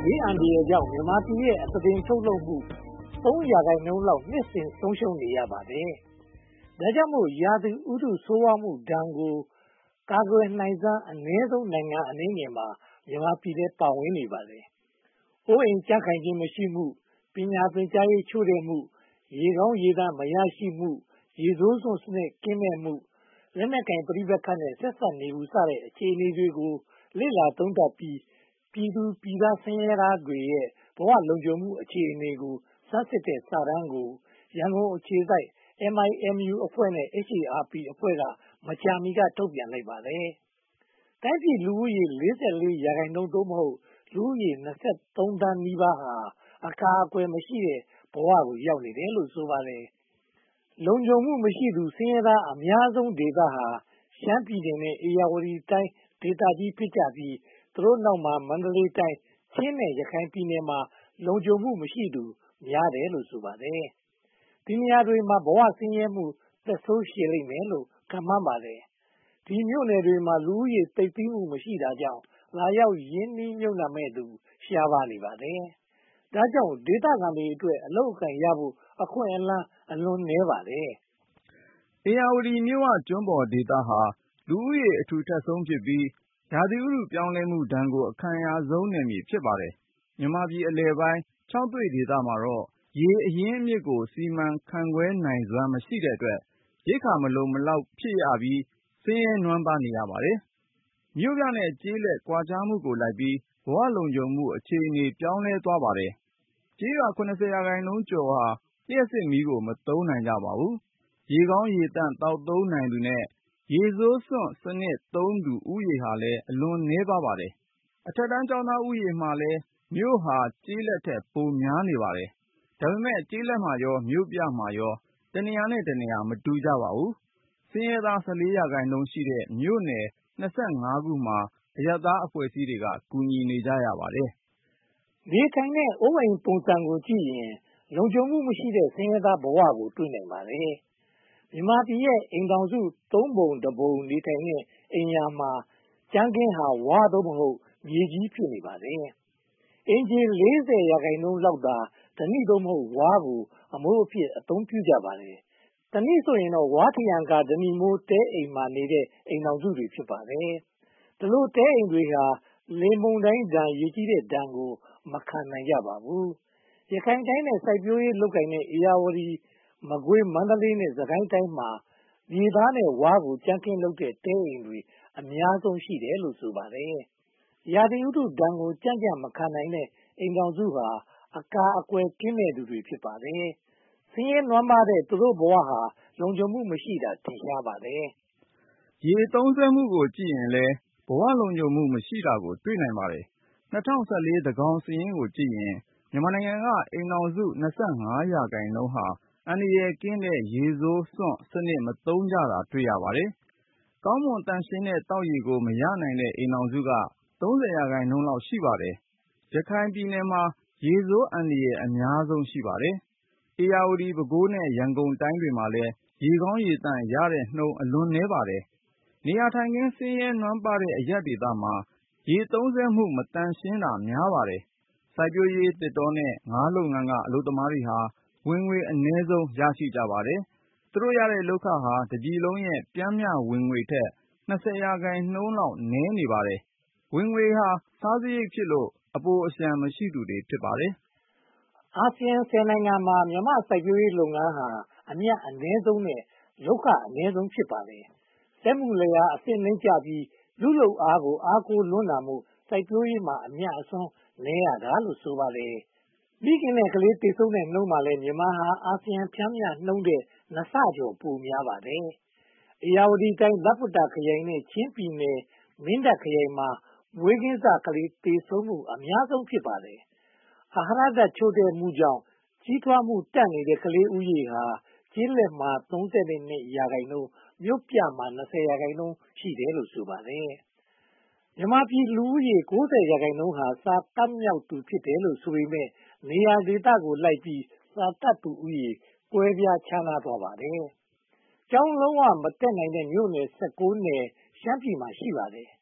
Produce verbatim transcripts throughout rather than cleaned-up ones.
ဘေးအန္တရာယ်ကြောင့်မြန်မာပြည်ရဲ့အသားတင်ထုတ်လုပ်မှု သုံး ရာခိုင်နှုန်းလောက် နှစ်စဉ်ဆုံးရှုံးနေရပါတယ်။ ဒါကြောင့်မို့ ရာသီဥတုဆိုးဝါးမှုဒဏ်ကို ကာကွယ်နိုင်စွမ်းအနည်းဆုံးနိုင်ငံအနည်းငယ်မှာ မြန်မာပြည်လည်း ပါဝင်နေပါတယ်။ အိုးအိမ်ကြံ့ခိုင်ခြင်းမရှိမှု၊ ပညာသင်ကြားရေးချို့တဲ့မှု၊ ရေကောင်းရေသန့်မရရှိမှု၊ ရေဆိုးစွန့်စနစ်ကင်းမဲ့မှု၊ လက်နက်ကိုင်ပဋိပက္ခနဲ့ ဆက်စပ်နေမှုစတဲ့ အခြေအနေတွေကို လေ့လာသုံးသပ်ပြီး ပြည်သူပြည်သားဆင်းရဲသားတွေရဲ့ ဘဝလုံခြုံမှုအခြေအနေကို ဆန်းစစ်တဲ့စာတမ်းကို ရန်ကုန်အခြေစိုက် M I M U အဖွဲ့နဲ့ H A R P အဖွဲ့က မကြာမီက ထုတ်ပြန်လိုက်ပါတယ်။ တိုင်းပြည်လူဦးရေ လေးဆယ့်လေး ရာခိုင်နှုန်း (သို့မဟုတ်) လူဦးရေ ၂၃ သန်းနီးပါးဟာ အကာအကွယ်မရှိတဲ့ဘဝကို ရောက်နေတယ်လို့ ဆိုပါတယ်။ လုံခြုံမှုမရှိသူ ဆင်းရဲသားအများဆုံးဒေသဟာ ရှမ်းပြည်နယ်နဲ့ ဧရာဝတီတိုင်းဒေသကြီးဖြစ်ကြပြီး သူတို့နောက်မှာ မန္တလေးတိုင်း၊ ချင်းနဲ့ ရခိုင်ပြည်နယ်မှာ လုံခြုံမှုမရှိသူများတယ်လို့ ဆိုပါတယ်။ ဒီနေရာတွေမှာ ဘဝဆင်းရဲမှုသက်ဆိုးရှည်လိမ့်မယ်လို့ ခန့်မှန်းပါတယ်။ ဒီမြို့နယ်တွေမှာ လူဦးရေသိပ်သည်းမှု မရှိတာကြောင့် လာရောက်ရင်းနှီးမြုပ်နံှမယ့်သူ ရှားပါးနေပါတယ်။ ဒါကြောင့် ဒေသခံတွေအတွက် အလုပ်အကိုင်ရဖို့ အခွင့်အလမ်း အလွန်နည်းပါတယ်။ ဧရာဝတီမြစ်ဝကျွန်းပေါ်ဒေသဟာ လူဦးရေအထူထပ်ဆုံးဖြစ်ပြီး ရာသီဥတုပြောင်းလဲမှုဒဏ်ကို အခံရဆုံးနယ်မြေ ဖြစ်ပါတယ်။ မြန်မာပြည်အလယ်ပိုင်း ခြောက်သွေ့ဒေသမှာတော့ ရေအရင်းအမြစ်ကို စီမံခန့်ခွဲနိုင်စွမ်း မရှိတဲ့အတွက် ရိက္ခာမလုံမလောက်ဖြစ်ရပြီး ဆင်းရဲနွမ်းပါးနေရပါတယ်။ မြို့ပြနဲ့ကျေးလက်ကွာခြားမှုကိုလိုက်ပြီး ဘဝလုံခြုံမှုအခြေအနေ ပြောင်းလဲသွားပါတယ်။ ကျေးရွာ (၇၀) ရာခိုင်နှုန်းကျော်ဟာ လျှပ်စစ်မီးကို မသုံးနိုင်ကြပါဘူး။ ရေကောင်းရေသန့်သောက်သုံးနိုင်သူနဲ့ ရေဆိုးစွန့်စနစ်သုံးသူဦးရေဟာလည်း အလွန်နည်းပါးပါတယ်။ အထက်တန်းကျောင်းသားဦးရေမှာလည်း မြို့ဟာကျေးလက်ထက် ပိုများနေပါတယ်။ ဒါပေမဲ့ ကျေးလက်မှာရော မြို့ပြမှာရော တနေရာနဲ့တနေရာ မတူကြပါဘူး။ ဆင်းရဲသား (၁၄) ရာခိုင်နှုန်းရှိတဲ့ မြို့နယ် (၂၅) ခုမှာ အရပ်သားအဖွဲ့အစည်းတွေက ကူညီနေကြရပါတယ်။ နေထိုင်တဲ့အိုးအိမ်ပုံစံကိုကြည့်ရင် လုံခြုံမှုမရှိတဲ့ ဆင်းရဲသားဘဝကို တွေ့နိုင်ပါတယ်။ မြန်မာပြည်ရဲ့ အိမ်ထောင်စု သုံးပုံတပုံ နေထိုင်တဲ့အိမ်ယာမှာ ကြမ်းခင်းဟာ ဝါ (သို့မဟုတ်) မြေကြီး ဖြစ်နေပါတယ်။ အိမ်ခြေ (၄၀) ရာခိုင်နှုန်းလောက်သာ ဓနိ (သို့မဟုတ်) ဝါးကို အမိုးအဖြစ် အသုံးပြုကြပါတယ်။ တနည်းဆိုရင်တော့ ဝါးထရံကာ ဓနိမိုး တဲအိမ်မှာနေတဲ့ အိမ်ထောင်စုတွေ ဖြစ်ပါတယ်။ ဒီလိုတဲအိမ်တွေဟာ လေမုန်တိုင်းဒဏ်၊ ရေကြီးတဲ့ဒဏ်ကို မခံနိုင်ကြပါဘူး။ ရခိုင်တိုင်းနဲ့ စိုက်ပျိုးရေးလုပ်ကိုင်တဲ့ ဧရာဝတီ၊ မကွေး၊ မန္တလေးနဲ့ စစ်ကိုင်းတိုင်းမှာ မြေသားနဲ့ဝါးကို ကြမ်းခင်းလုပ်တဲ့ တဲအိမ်တွေ အများဆုံးရှိတယ်လို့ ဆိုပါတယ်။ ရာသီဥတုဒဏ်ကို ကြံ့ကြံ့မခံနိုင်တဲ့ အိမ်ထောင်စုဟာ အကာအကွယ်ကင်းမဲ့သူတွေ ဖြစ်ပါတယ်။ ဆင်းရဲနွမ်းပါးတဲ့ သူတို့ဘဝဟာ လုံခြုံမှုမရှိတာ ထင်ရှားပါတယ်။ ရေသုံးစွဲမှုကိုကြည့်ရင်လည်း ဘဝလုံခြုံမှုမရှိတာကို တွေ့နိုင်ပါတယ်။ ၂၀၁၄ သန်းခေါင်စာရင်းကိုကြည့်ရင် မြန်မာနိုင်ငံက အိမ်ထောင်စု (၂၅) ရာခိုင်နှုန်းဟာ အန္တရာယ်ကင်းတဲ့ ရေဆိုးစွန့်စနစ် မသုံးကြတာ တွေ့ရပါတယ်။ ကောင်းမွန်သန့်ရှင်းတဲ့ သောက်ရေကို မရနိုင်တဲ့ အိမ်ထောင်စုက (၃၀) ရာခိုင်နှုန်းလောက် ရှိပါတယ်။ ရခိုင်ပြည်နယ်မှာ ရေဆိုးအန္တရာယ် အများဆုံး ရှိပါတယ်။ ဧရာဝတီ၊ ပဲခူးနဲ့ ရန်ကုန်တိုင်းတွေမှာလည်း ရေကောင်းရေသန့်ရတဲ့နှုန်း အလွန်နည်းပါတယ်။ နေရာထိုင်ခင်း ဆင်းရဲနွမ်းပါးတဲ့ အရပ်ဒေသမှာ ရေသုံးစွဲမှု မသန့်ရှင်းတာများပါတယ်။ စိုက်ပျိုးရေး၊ သစ်တောနဲ့ ငါးလုပ်ငန်းက အလုပ်သမားတွေဟာ ဝင်ငွေအနည်းဆုံး ရရှိကြပါတယ်။ သူတို့ရတဲ့လုပ်ခဟာ တပြည်လုံးရဲ့ ပျမ်းမျှဝင်ငွေထက် (၂၀) ရာခိုင်နှုန်းလောက် နည်းနေပါတယ်။ ဝင်ငွေဟာ စားစရိတ်ဖြစ်လို့ အပိုအလျှံမရှိသူတွေ ဖြစ်ပါတယ်။ အာဆီယံ ဆယ်နိုင်ငံမှာ မြန်မာ့စိုက်ပျိုးရေးလုပ်ငန်းဟာ အမြတ်အနည်းဆုံးနဲ့ လုပ်ခအနည်းဆုံး ဖြစ်ပါတယ်။ စက်မှုလယ်ယာအဆင့်နိမ့်ကျပြီး လူ့လုပ်အားကို အားကိုးလွန်းတာမို့ စိုက်ပျိုးရေးမှာ အမြတ်အစွန်းနည်းရတာလို့ ဆိုပါတယ်။ မိခင်နဲ့ကလေး သေဆုံးတဲ့နှုန်းမှာလည်း မြန်မာဟာ အာဆီယံပျမ်းမျှနှုန်းထက် နှစ်ဆကျော် ပိုများပါတယ်။ ဧရာဝတီတိုင်း၊ လပ္ပတ္တာခရိုင်နဲ့ ချင်းပြည်နယ် မင်းတပ်ခရိုင်မှာ မွေးကင်းစကလေး သေဆုံးမှု အများဆုံး ဖြစ်ပါတယ်။ အာဟာရဓါတ်ချို့တဲ့မှုကြောင့် ကြီးထွားမှုတန့်နေတဲ့ ကလေးဦးရေဟာ ကျေးလက်မှာ (၃၂) ရာခိုင်နှုန်း၊ မြို့ပြမှာ (၂၀) ရာခိုင်နှုန်း ရှိတယ်လို့ ဆိုပါတယ်။ မြန်မာပြည်လူဦးရေ (၉၀) ရာခိုင်နှုန်းဟာ စာတတ်မြောက်သူ ဖြစ်တယ်လို့ ဆိုပေမယ့် နေရာဒေသကိုလိုက်ပြီး စာတတ်သူဦးရေ ကွဲပြားခြားနားသွားပါတယ်။ ကျောင်းလုံးဝမတက်နိုင်တဲ့ မြို့နယ် (၁၉) နယ် ရှမ်းပြည်နယ်မှာ ရှိပါတယ်။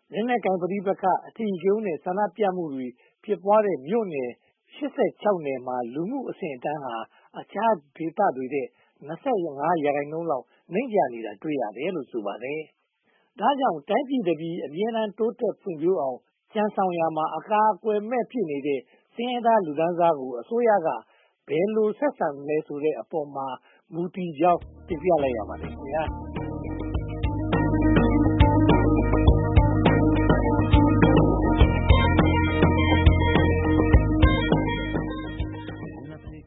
လက်နက်ကိုင်ပဋိပက္ခ၊ အဓိကရုဏ်းနဲ့ ဆန္ဒပြမှုတွေ ဖြစ်ပွားတဲ့မြို့နယ် ရှစ်ဆယ့်ခြောက် နယ်မှာ လူမှုအဆင့်အတန်းဟာ အခြားဒေသတွေထက် ၂၅ ရာခိုင်နှုန်းလောက် နိမ့်ကျနေတာ တွေ့ရတယ်လို့ ဆိုပါတယ်။ ဒါကြောင့် တိုင်းပြည်တပြည် အမြဲတမ်းတိုးတက်ဖွံ့ဖြိုးအောင် ကြံဆောင်ရာမှာ အကာအကွယ်မဲ့ဖြစ်နေတဲ့ ဆင်းရဲသားလူတန်းစားကို အစိုးရက ဘယ်လိုဆက်ဆံမလဲဆိုတဲ့အပေါ်မှာ မူတည်ကြောင်း တင်ပြလိုက်ရပါတယ်။